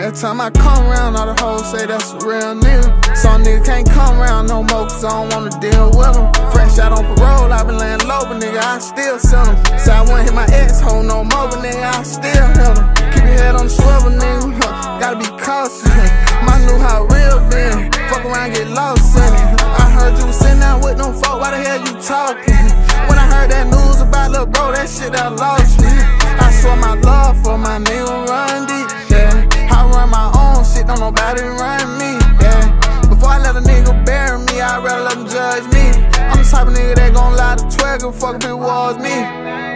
Every time I come around, all the hoes say that's a real nigga. Some nigga can't come around no more, cause I don't wanna deal with them. Fresh out on parole, I been laying low, but nigga, I still send them. Say I wouldn't hit my ex-hoe no more, but nigga, I still hit them. Keep your head on the swivel, nigga, gotta be cautious. I knew how real been, fuck around, get lost in it. I heard you was sitting down with them folk, why the hell you talking? When I heard that news about lil' bro, that shit that lost me. I swear my love for my nigga run deep, yeah. I run my own shit, don't nobody run me, yeah. Before I let a nigga bury me, I'd rather let them judge me. I'm the type of nigga that gon' lie to twig and fuck if it was me.